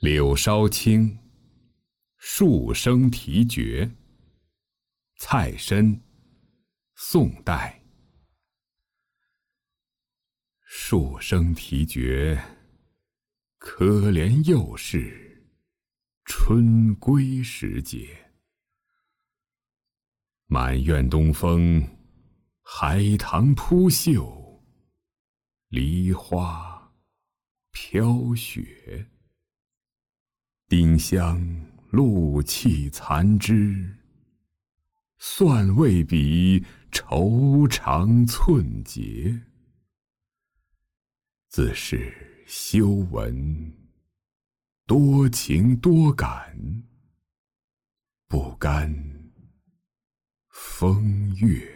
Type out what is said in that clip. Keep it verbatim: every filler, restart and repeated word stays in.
柳梢青，树声啼绝。蔡参，宋代。树声啼绝，可怜又是春归时节。满院东风，海棠铺绣，梨花飘雪。丁香露气残枝，算未比愁肠寸节。自是修文多情多感，不甘风月。